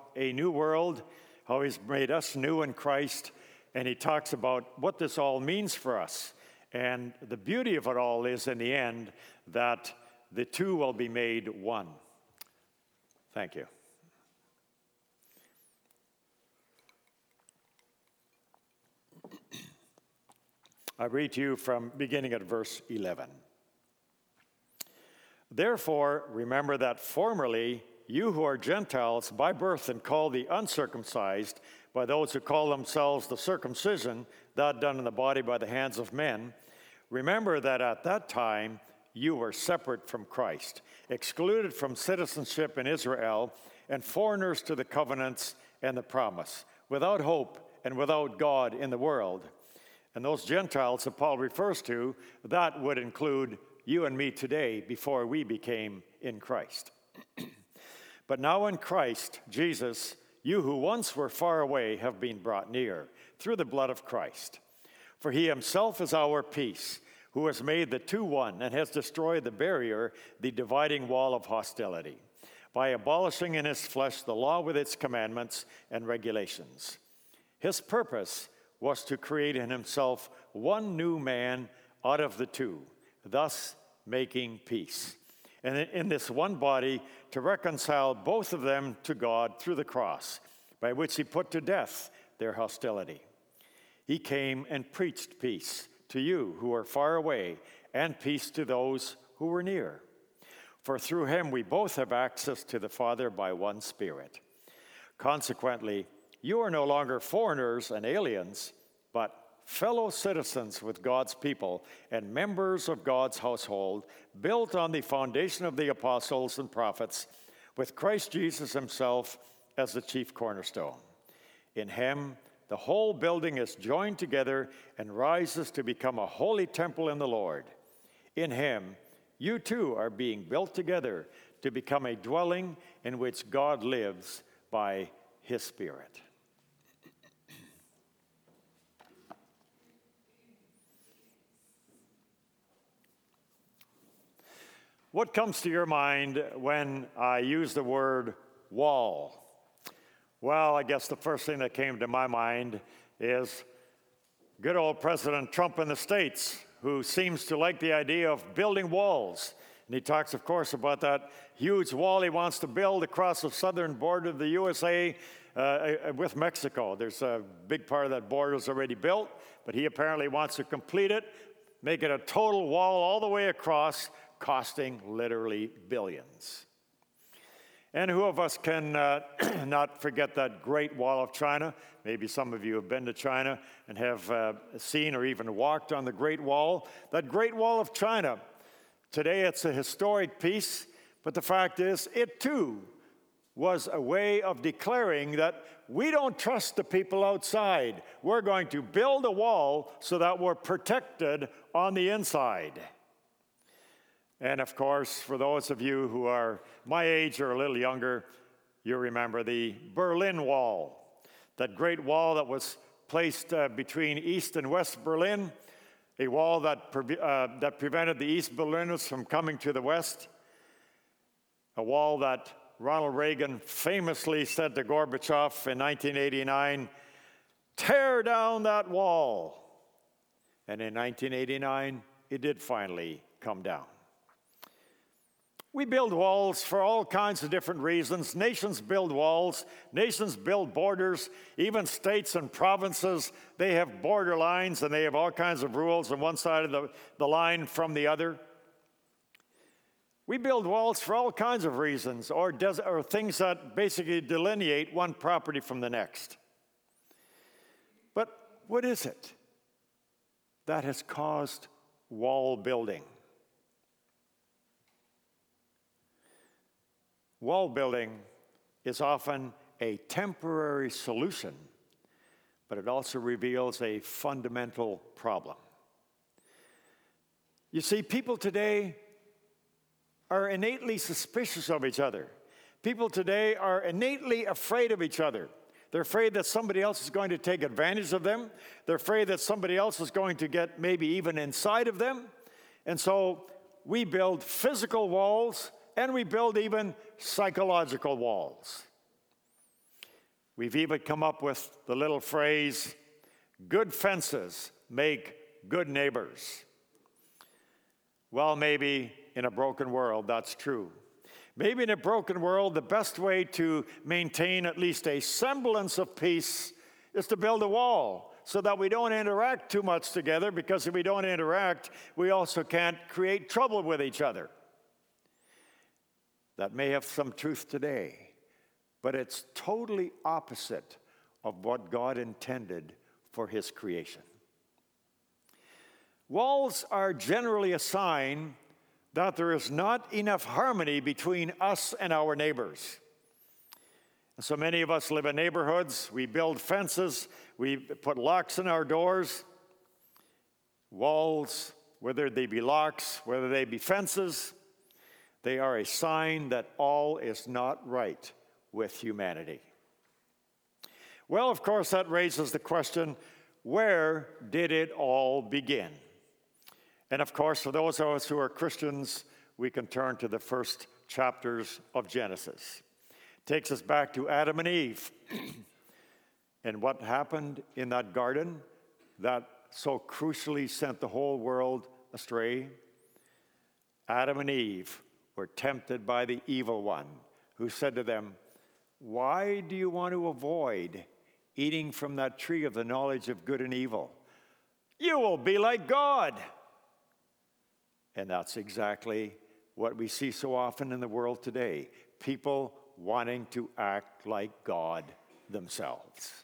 a new world, how he's made us new in Christ, and he talks about what this all means for us. And the beauty of it all is, in the end, that the two will be made one. Thank you. I read to you from beginning at verse 11. Therefore, remember that formerly you who are Gentiles by birth and called the uncircumcised by those who call themselves the circumcision, that done in the body by the hands of men, remember that at that time you were separate from Christ, excluded from citizenship in Israel, and foreigners to the covenants and the promise, without hope and without God in the world. And those Gentiles that Paul refers to, that would include you and me today before we became in Christ. But now in Christ Jesus, you who once were far away have been brought near through the blood of Christ. For he himself is our peace, who has made the two one and has destroyed the barrier, the dividing wall of hostility, by abolishing in his flesh the law with its commandments and regulations. His purpose was to create in himself one new man out of the two, thus making peace. And in this one body to reconcile both of them to God through the cross, by which he put to death their hostility. He came and preached peace to you who are far away, and peace to those who were near. For through him we both have access to the Father by one Spirit. Consequently, you are no longer foreigners and aliens, but fellow citizens with God's people and members of God's household, built on the foundation of the apostles and prophets, with Christ Jesus himself as the chief cornerstone. In him, the whole building is joined together and rises to become a holy temple in the Lord. In him, you too are being built together to become a dwelling in which God lives by his Spirit. What comes to your mind when I use the word wall? Well, I guess the first thing that came to my mind is good old President Trump in the States, who seems to like the idea of building walls. And he talks, of course, about that huge wall he wants to build across the southern border of the USA with Mexico. There's a big part of that border is already built, but he apparently wants to complete it, make it a total wall all the way across, costing literally billions. And who of us can not forget that Great Wall of China? Maybe some of you have been to China and have seen or even walked on the Great Wall. That Great Wall of China, today it's a historic piece, but the fact is, it too was a way of declaring that we don't trust the people outside. We're going to build a wall so that we're protected on the inside. And of course, for those of you who are my age or a little younger, you remember the Berlin Wall, that great wall that was placed between East and West Berlin, a wall that prevented the East Berliners from coming to the West, a wall that Ronald Reagan famously said to Gorbachev in 1989, "Tear down that wall." And in 1989, it did finally come down. We build walls for all kinds of different reasons. Nations build walls. Nations build borders. Even states and provinces, they have border lines, and they have all kinds of rules on one side of the line from the other. We build walls for all kinds of reasons, or things that basically delineate one property from the next. But what is it that has caused wall building? Wall building is often a temporary solution, but it also reveals a fundamental problem. You see, people today are innately suspicious of each other. People today are innately afraid of each other. They're afraid that somebody else is going to take advantage of them. They're afraid that somebody else is going to get maybe even inside of them. And so we build physical walls, and we build even psychological walls. We've even come up with the little phrase, good fences make good neighbors. Well, maybe in a broken world, that's true. Maybe in a broken world, the best way to maintain at least a semblance of peace is to build a wall so that we don't interact too much together, because if we don't interact, we also can't create trouble with each other. That may have some truth today, but it's totally opposite of what God intended for his creation. Walls are generally a sign that there is not enough harmony between us and our neighbors. And so many of us live in neighborhoods. We build fences. We put locks in our doors. Walls, whether they be locks, whether they be fences, they are a sign that all is not right with humanity. Well, of course, that raises the question, where did it all begin? And of course, for those of us who are Christians, we can turn to the first chapters of Genesis. It takes us back to Adam and Eve. And what happened in that garden that so crucially sent the whole world astray? Adam and Eve were tempted by the evil one, who said to them, "Why do you want to avoid eating from that tree of the knowledge of good and evil? You will be like God." And that's exactly what we see so often in the world today. People wanting to act like God themselves.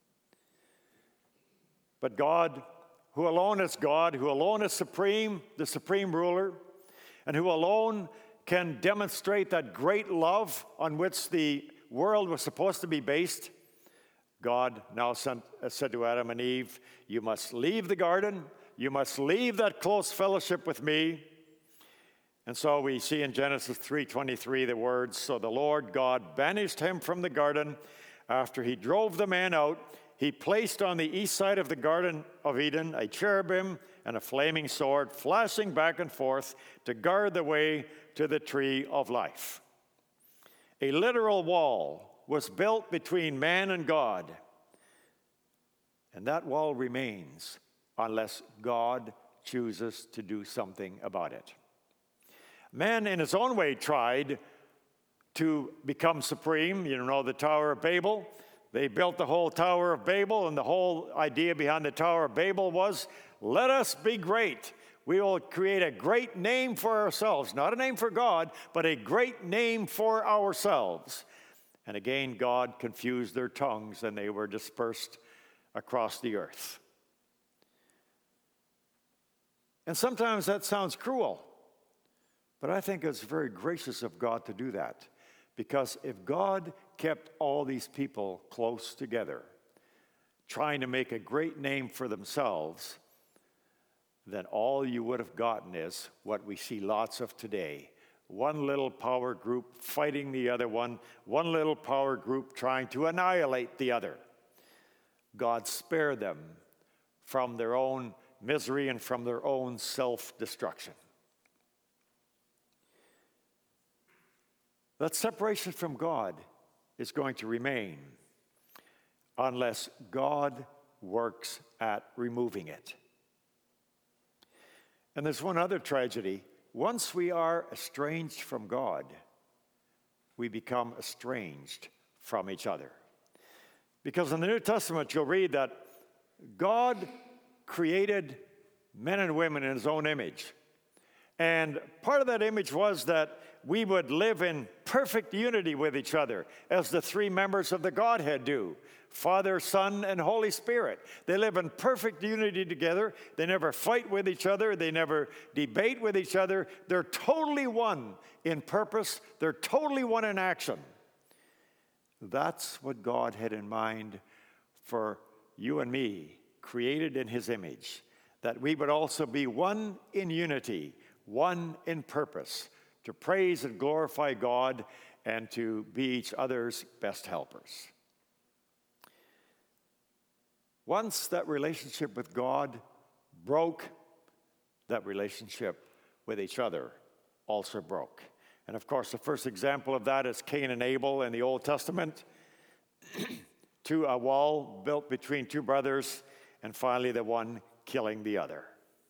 But God, who alone is God, who alone is supreme, the supreme ruler, and who alone can demonstrate that great love on which the world was supposed to be based, God now said to Adam and Eve, "You must leave the garden. You must leave that close fellowship with me." And so we see in Genesis 3:23 the words, "So the Lord God banished him from the garden. After he drove the man out, he placed on the east side of the Garden of Eden a cherubim and a flaming sword, flashing back and forth to guard the way to the tree of life." A literal wall was built between man and God. And that wall remains unless God chooses to do something about it. Man, in his own way, tried to become supreme. You know, the Tower of Babel. They built the whole Tower of Babel, and the whole idea behind the Tower of Babel was, let us be great. We will create a great name for ourselves. Not a name for God, but a great name for ourselves. And again, God confused their tongues, and they were dispersed across the earth. And sometimes that sounds cruel, but I think it's very gracious of God to do that. Because if God kept all these people close together, trying to make a great name for themselves, then all you would have gotten is what we see lots of today. One little power group fighting the other one little power group trying to annihilate the other. God spared them from their own misery and from their own self-destruction. That separation from God is going to remain unless God works at removing it. And there's one other tragedy. Once we are estranged from God, we become estranged from each other. Because in the New Testament, you'll read that God created men and women in his own image. And part of that image was that we would live in perfect unity with each other, as the three members of the Godhead do, Father, Son, and Holy Spirit. They live in perfect unity together. They never fight with each other. They never debate with each other. They're totally one in purpose. They're totally one in action. That's what God had in mind for you and me, created in his image, that we would also be one in unity, one in purpose, to praise and glorify God and to be each other's best helpers. Once that relationship with God broke, that relationship with each other also broke. And of course, the first example of that is Cain and Abel in the Old Testament. a wall built between two brothers, and finally the one killing the other.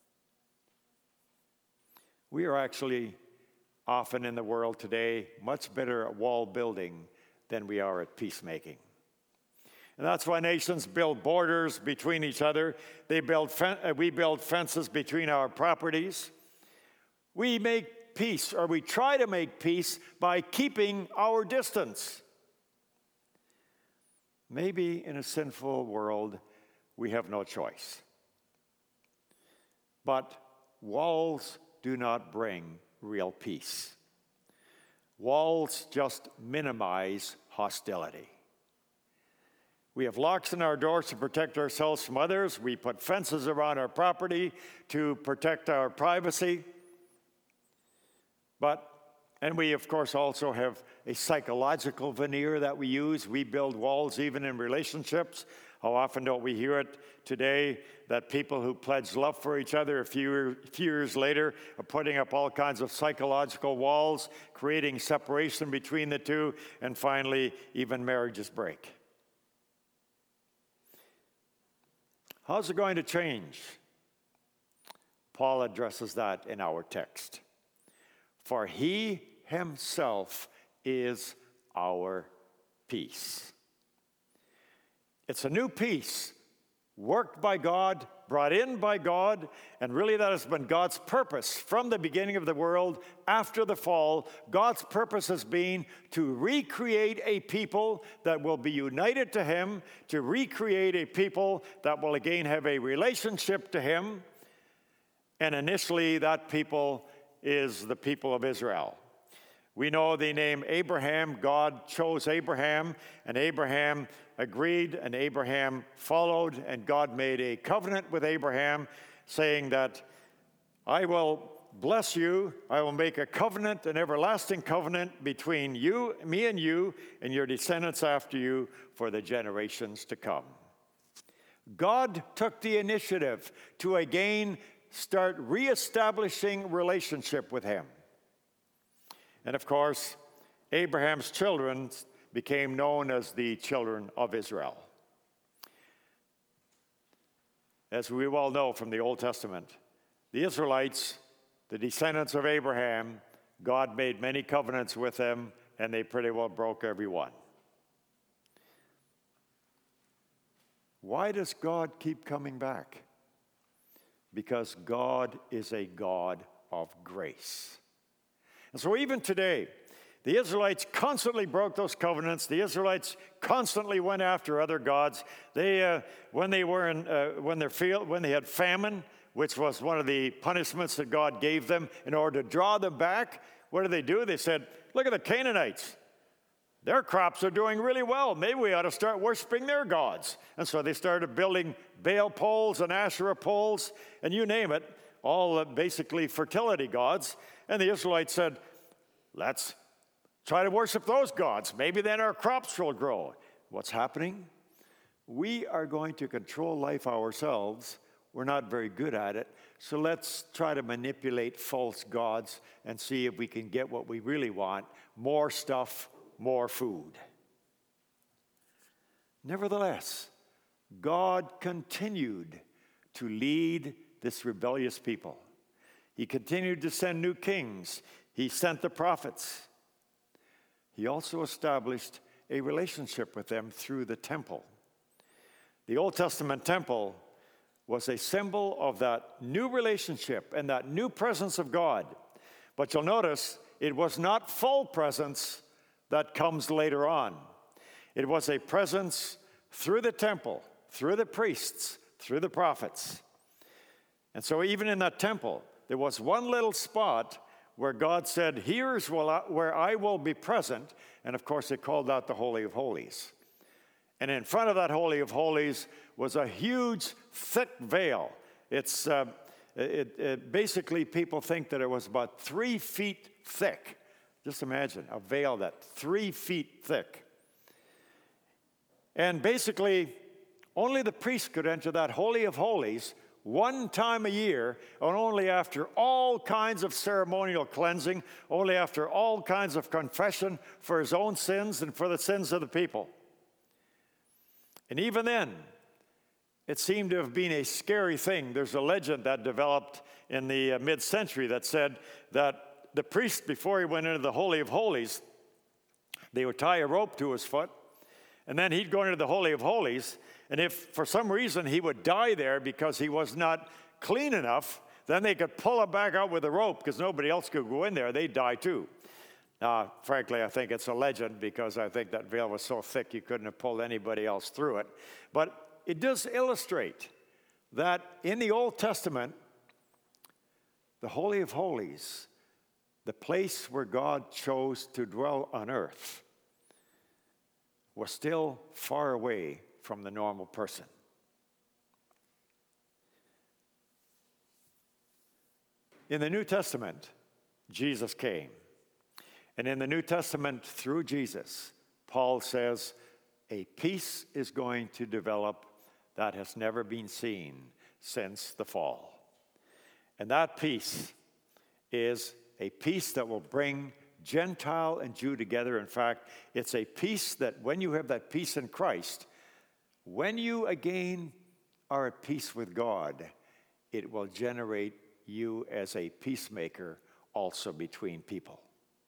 We are actually often in the world today much better at wall building than we are at peacemaking. And that's why nations build borders between each other. We build fences between our properties. We make peace, or we try to make peace, by keeping our distance. Maybe in a sinful world, we have no choice. But walls do not bring real peace. Walls just minimize hostility. We have locks on our doors to protect ourselves from others. We put fences around our property to protect our privacy. And we, of course, also have a psychological veneer that we use. We build walls even in relationships. How often don't we hear it today that people who pledge love for each other a few years later are putting up all kinds of psychological walls, creating separation between the two, and finally, even marriages break. How's it going to change? Paul addresses that in our text. For he himself is our peace. It's a new peace, worked by God, brought in by God, and really that has been God's purpose from the beginning of the world after the fall. God's purpose has been to recreate a people that will be united to him, to recreate a people that will again have a relationship to him. And initially that people is the people of Israel. We know the name Abraham. God chose Abraham, and Abraham agreed, and Abraham followed, and God made a covenant with Abraham, saying that I will bless you, I will make a covenant, an everlasting covenant between you, me and you, and your descendants after you for the generations to come. God took the initiative to again start reestablishing relationship with him. And of course, Abraham's children became known as the children of Israel. As we well know from the Old Testament, the Israelites, the descendants of Abraham, God made many covenants with them, and they pretty well broke every one. Why does God keep coming back? Because God is a God of grace. And so even today, the Israelites constantly broke those covenants. The Israelites constantly went after other gods. When they had famine, which was one of the punishments that God gave them in order to draw them back, what did they do? They said, look at the Canaanites. Their crops are doing really well. Maybe we ought to start worshiping their gods. And so they started building Baal poles and Asherah poles, and you name it, all basically fertility gods. And the Israelites said, let's try to worship those gods. Maybe then our crops will grow. What's happening? We are going to control life ourselves. We're not very good at it. So let's try to manipulate false gods and see if we can get what we really want: more stuff, more food. Nevertheless, God continued to lead this rebellious people. He continued to send new kings. He sent the prophets. He also established a relationship with them through the temple. The Old Testament temple was a symbol of that new relationship and that new presence of God. But you'll notice it was not full presence that comes later on. It was a presence through the temple, through the priests, through the prophets. And so even in that temple, there was one little spot where God said, here's where I will be present. And of course, it called that the Holy of Holies. And in front of that Holy of Holies was a huge, thick veil. Basically, people think that it was about 3 feet thick. Just imagine a veil that 3 feet thick. And basically, only the priest could enter that Holy of Holies one time a year, and only after all kinds of ceremonial cleansing, only after all kinds of confession for his own sins and for the sins of the people. And even then, it seemed to have been a scary thing. There's a legend that developed in the mid-century that said that the priest, before he went into the Holy of Holies, they would tie a rope to his foot, and then he'd go into the Holy of Holies, and if for some reason he would die there because he was not clean enough, then they could pull him back out with a rope because nobody else could go in there. They'd die too. Frankly, I think it's a legend because I think that veil was so thick you couldn't have pulled anybody else through it. But it does illustrate that in the Old Testament, the Holy of Holies, the place where God chose to dwell on earth, was still far away from the normal person. In the New Testament, Jesus came. And in the New Testament, through Jesus, Paul says, a peace is going to develop that has never been seen since the fall. And that peace is a peace that will bring Gentile and Jew together. In fact, it's a peace that when you have that peace in Christ, when you again are at peace with God, it will generate you as a peacemaker also between people.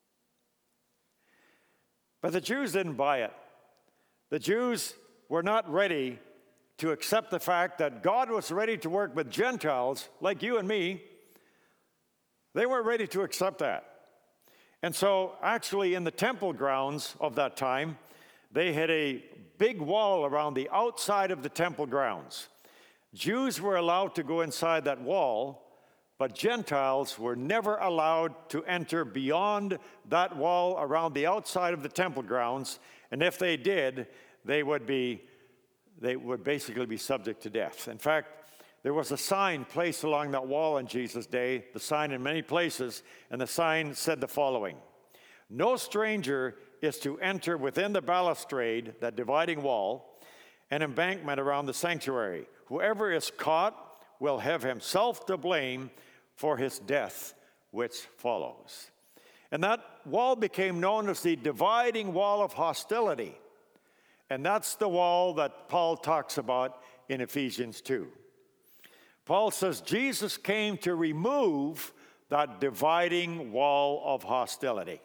But the Jews didn't buy it. The Jews were not ready to accept the fact that God was ready to work with Gentiles like you and me. They weren't ready to accept that. And so actually in the temple grounds of that time, they had a big wall around the outside of the temple grounds. Jews were allowed to go inside that wall, but Gentiles were never allowed to enter beyond that wall around the outside of the temple grounds. And if they did, they would basically be subject to death. In fact, there was a sign placed along that wall in Jesus' day, the sign in many places, and the sign said the following: "No stranger is to enter within the balustrade, that dividing wall, and embankment around the sanctuary. Whoever is caught will have himself to blame for his death, which follows." And that wall became known as the dividing wall of hostility. And that's the wall that Paul talks about in Ephesians 2. Paul says Jesus came to remove that dividing wall of hostility.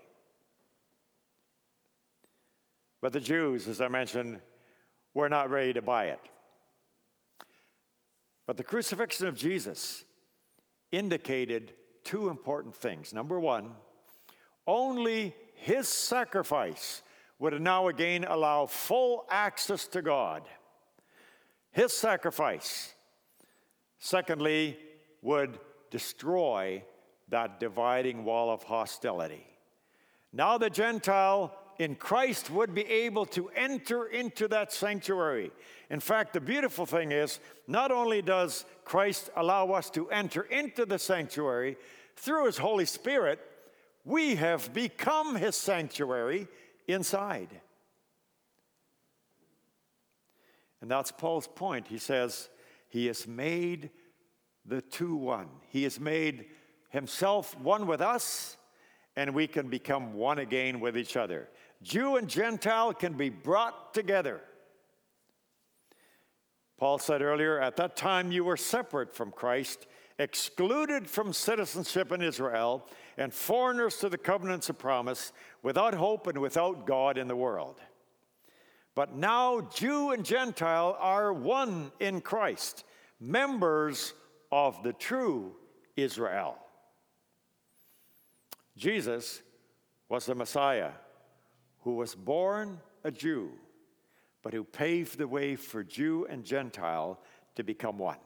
But the Jews, as I mentioned, were not ready to buy it. But the crucifixion of Jesus indicated two important things. Number one, only his sacrifice would now again allow full access to God. His sacrifice, secondly, would destroy that dividing wall of hostility. Now the Gentile in Christ would be able to enter into that sanctuary. In fact, the beautiful thing is, not only does Christ allow us to enter into the sanctuary, through his Holy Spirit, we have become his sanctuary inside. And that's Paul's point. He says, he has made the two one. He has made himself one with us, and we can become one again with each other. Jew and Gentile can be brought together. Paul said earlier, at that time you were separate from Christ, excluded from citizenship in Israel, and foreigners to the covenants of promise, without hope and without God in the world. But now Jew and Gentile are one in Christ, members of the true Israel. Jesus was the Messiah who was born a Jew, but who paved the way for Jew and Gentile to become one.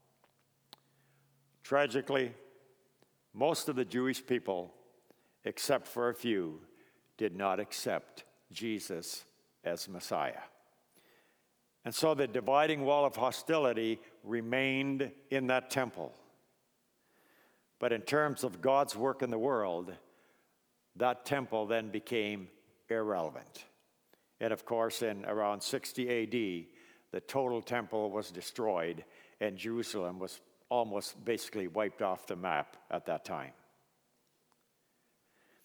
Tragically, most of the Jewish people, except for a few, did not accept Jesus as Messiah. And so the dividing wall of hostility remained in that temple. But in terms of God's work in the world, that temple then became irrelevant. And of course, in around 60 AD, the total temple was destroyed, and Jerusalem was almost basically wiped off the map at that time.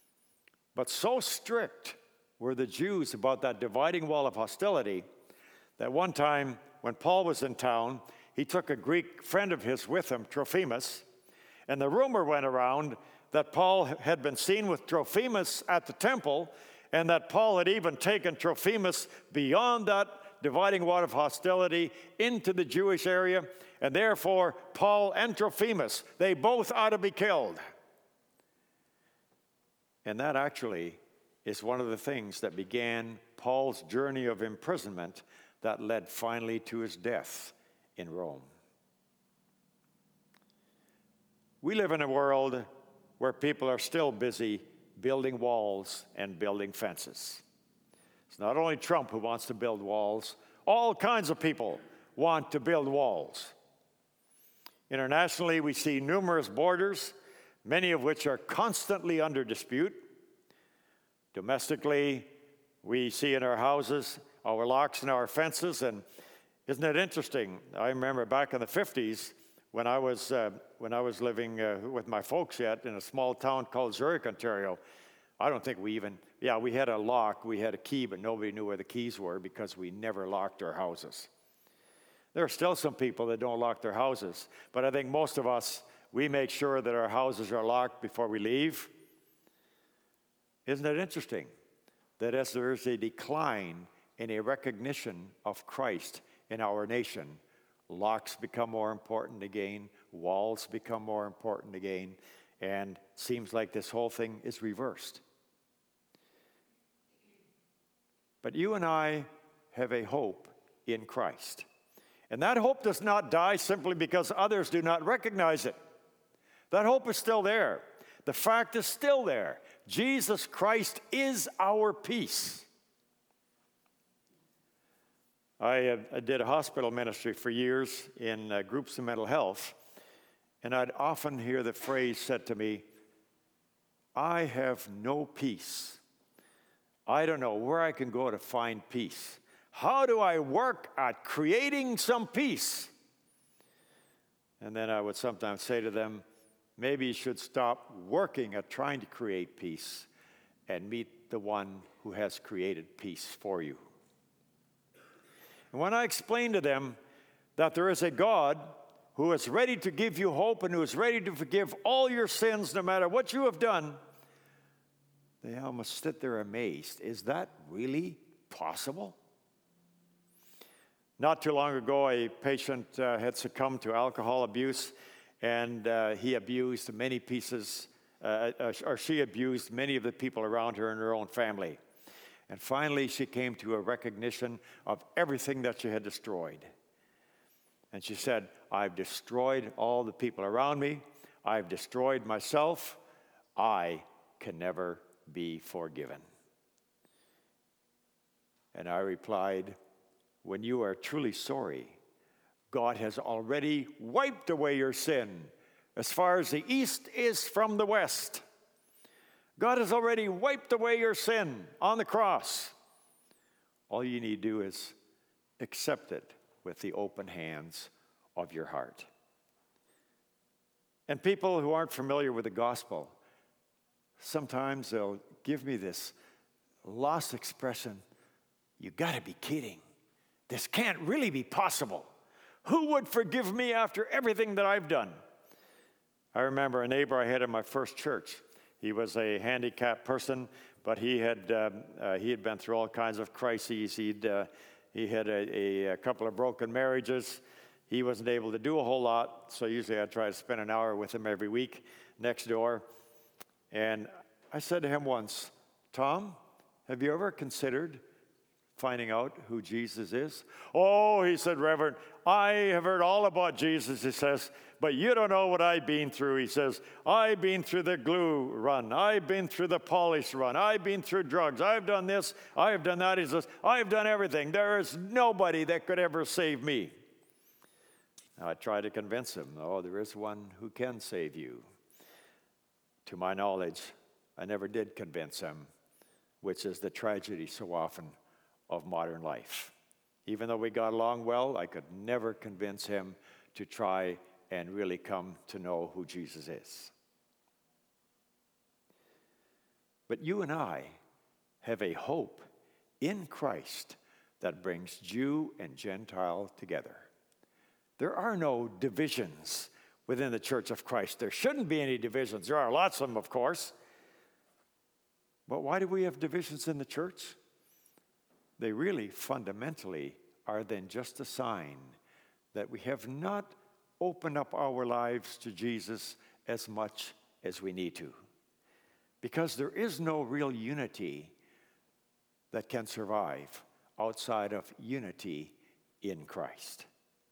But so strict were the Jews about that dividing wall of hostility that one time when Paul was in town, he took a Greek friend of his with him, Trophimus, and the rumor went around that Paul had been seen with Trophimus at the temple, and that Paul had even taken Trophimus beyond that dividing wall of hostility into the Jewish area, and therefore Paul and Trophimus, they both ought to be killed. And that actually is one of the things that began Paul's journey of imprisonment that led finally to his death in Rome. We live in a world where people are still busy building walls and building fences. It's not only Trump who wants to build walls, all kinds of people want to build walls. Internationally, we see numerous borders, many of which are constantly under dispute. Domestically, we see in our houses our locks and our fences, and isn't it interesting? I remember back in the 50s when I was living with my folks yet in a small town called Zurich, Ontario. I don't think we had a lock, we had a key, but nobody knew where the keys were because we never locked our houses. There are still some people that don't lock their houses, but I think most of us, we make sure that our houses are locked before we leave. Isn't it interesting that as there is a decline in a recognition of Christ in our nation, locks become more important again, walls become more important again, and it seems like this whole thing is reversed. But you and I have a hope in Christ. And that hope does not die simply because others do not recognize it. That hope is still there. The fact is still there. Jesus Christ is our peace. I did a hospital ministry for years in groups of mental health, and I'd often hear the phrase said to me, "I have no peace. I don't know where I can go to find peace. How do I work at creating some peace?" And then I would sometimes say to them, maybe you should stop working at trying to create peace and meet the one who has created peace for you. And when I explained to them that there is a God who is ready to give you hope and who is ready to forgive all your sins no matter what you have done, they almost sit there amazed. Is that really possible? Not too long ago, a patient had succumbed to alcohol abuse, and he abused many pieces, or she abused many of the people around her in her own family. And finally, she came to a recognition of everything that she had destroyed. And she said, "I've destroyed all the people around me. I've destroyed myself. I can never be forgiven." And I replied, when you are truly sorry, God has already wiped away your sin as far as the east is from the west. God has already wiped away your sin on the cross. All you need to do is accept it with the open hands of your heart. And people who aren't familiar with the gospel, sometimes they'll give me this lost expression, "You gotta be kidding. This can't really be possible. Who would forgive me after everything that I've done?" I remember a neighbor I had in my first church. He was a handicapped person, but he had been through all kinds of crises. He had a couple of broken marriages. He wasn't able to do a whole lot, so usually I try to spend an hour with him every week next door. And I said to him once, "Tom, have you ever considered finding out who Jesus is?" "Oh," he said, "Reverend, I have heard all about Jesus," he says, "but you don't know what I've been through." He says, "I've been through the glue run. I've been through the polish run. I've been through drugs. I've done this. I've done that." He says, "I've done everything. There is nobody that could ever save me." I tried to convince him, "Oh, there is one who can save you." To my knowledge, I never did convince him, which is the tragedy so often of modern life. Even though we got along well, I could never convince him to try and really come to know who Jesus is. But you and I have a hope in Christ that brings Jew and Gentile together. There are no divisions within the Church of Christ. There shouldn't be any divisions. There are lots of them, of course. But why do we have divisions in the church? They really fundamentally are then just a sign that we have not opened up our lives to Jesus as much as we need to. Because there is no real unity that can survive outside of unity in Christ.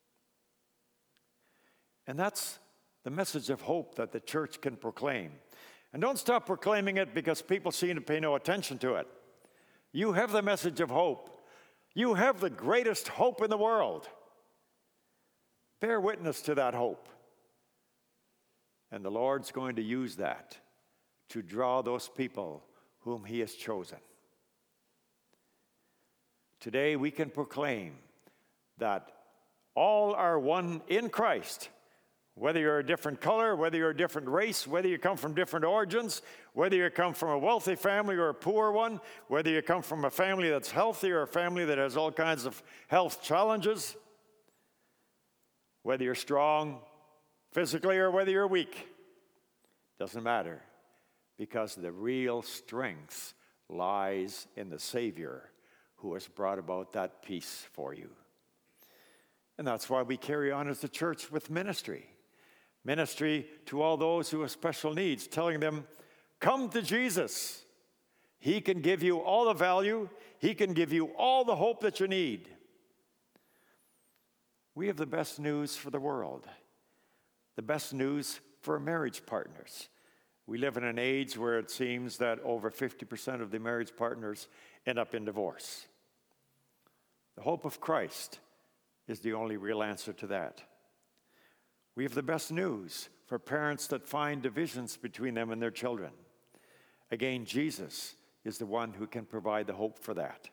And that's the message of hope that the church can proclaim. And don't stop proclaiming it because people seem to pay no attention to it. You have the message of hope. You have the greatest hope in the world. Bear witness to that hope. And the Lord's going to use that to draw those people whom He has chosen. Today we can proclaim that all are one in Christ. Whether you're a different color, whether you're a different race, whether you come from different origins, whether you come from a wealthy family or a poor one, whether you come from a family that's healthy or a family that has all kinds of health challenges, whether you're strong physically or whether you're weak, doesn't matter, because the real strength lies in the Savior who has brought about that peace for you. And that's why we carry on as the church with ministry. Ministry to all those who have special needs, telling them, come to Jesus. He can give you all the value. He can give you all the hope that you need. We have the best news for the world, the best news for marriage partners. We live in an age where it seems that over 50% of the marriage partners end up in divorce. The hope of Christ is the only real answer to that. We have the best news for parents that find divisions between them and their children. Again, Jesus is the one who can provide the hope for that.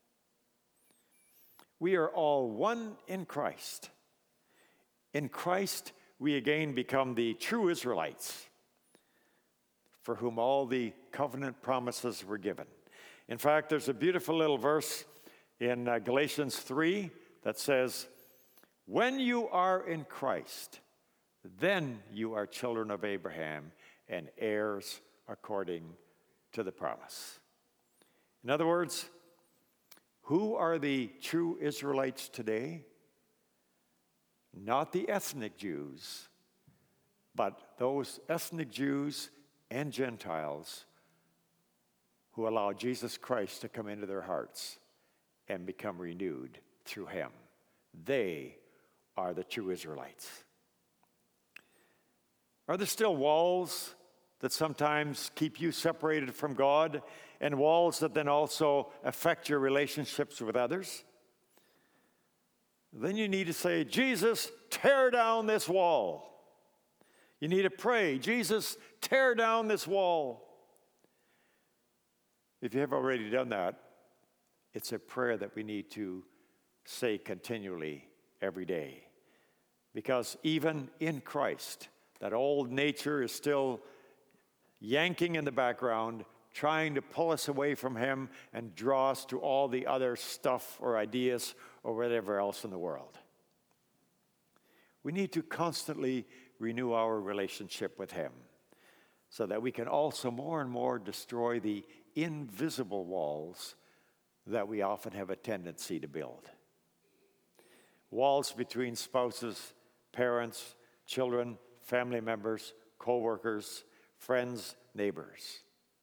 We are all one in Christ. In Christ, we again become the true Israelites, for whom all the covenant promises were given. In fact, there's a beautiful little verse in Galatians 3 that says, when you are in Christ, then you are children of Abraham and heirs according to the promise. In other words, who are the true Israelites today? Not the ethnic Jews, but those ethnic Jews and Gentiles who allow Jesus Christ to come into their hearts and become renewed through Him. They are the true Israelites. Are there still walls that sometimes keep you separated from God, and walls that then also affect your relationships with others? Then you need to say, Jesus, tear down this wall. You need to pray, Jesus, tear down this wall. If you have already done that, it's a prayer that we need to say continually every day. Because even in Christ, that old nature is still yanking in the background, trying to pull us away from Him and draw us to all the other stuff or ideas or whatever else in the world. We need to constantly renew our relationship with Him so that we can also more and more destroy the invisible walls that we often have a tendency to build. Walls between spouses, parents, children, family members, co-workers, friends, neighbors.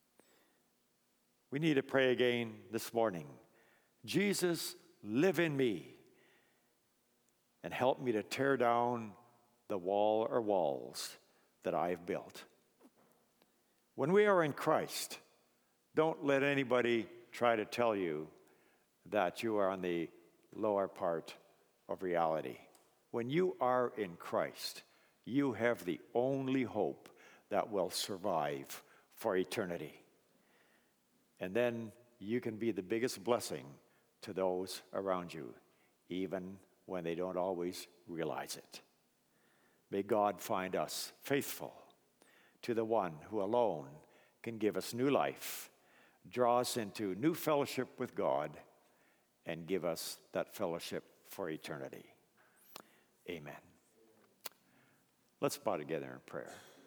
We need to pray again this morning. Jesus, live in me and help me to tear down the wall or walls that I've built. When we are in Christ, don't let anybody try to tell you that you are on the lower part of reality. When you are in Christ, you have the only hope that will survive for eternity. And then you can be the biggest blessing to those around you, even when they don't always realize it. May God find us faithful to the one who alone can give us new life, draw us into new fellowship with God, and give us that fellowship for eternity. Amen. Let's bow together in prayer.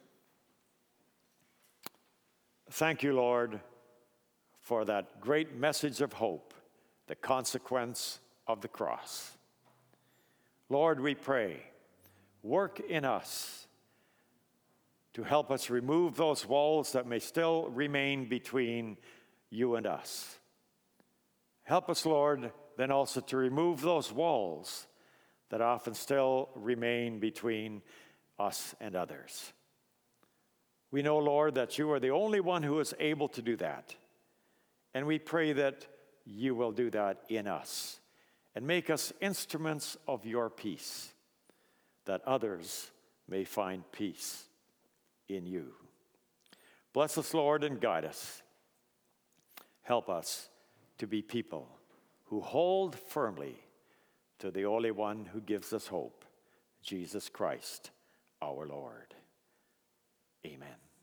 Thank you, Lord, for that great message of hope, the consequence of the cross. Lord, we pray, work in us to help us remove those walls that may still remain between you and us. Help us, Lord, then also to remove those walls that often still remain between us and others. We know, Lord, that you are the only one who is able to do that. And we pray that you will do that in us and make us instruments of your peace, that others may find peace in you. Bless us, Lord, and guide us. Help us to be people who hold firmly to the only one who gives us hope, Jesus Christ, our Lord. Amen.